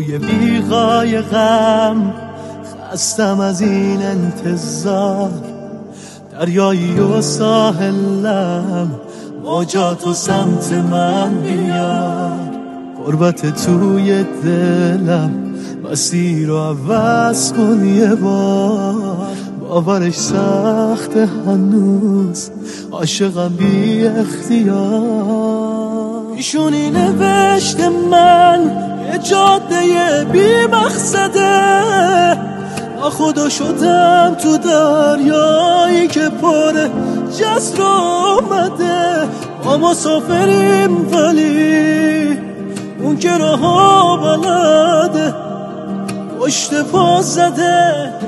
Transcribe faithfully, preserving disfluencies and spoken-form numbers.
توی بیغای غم، خستم از این انتظار. دریایی و ساحلم، موجات و سمت من بیار. غربت توی دلم، مسیر رو عوض کن یه بار. باورش سخت هنوز، عاشقم بی اختیار. پیشونی نوشت من یه جاده بی مقصده، با خدا شدم تو دریایی که پر جسر آمده. ما مسافریم ولی اون که راه بلده، پشت پا زده.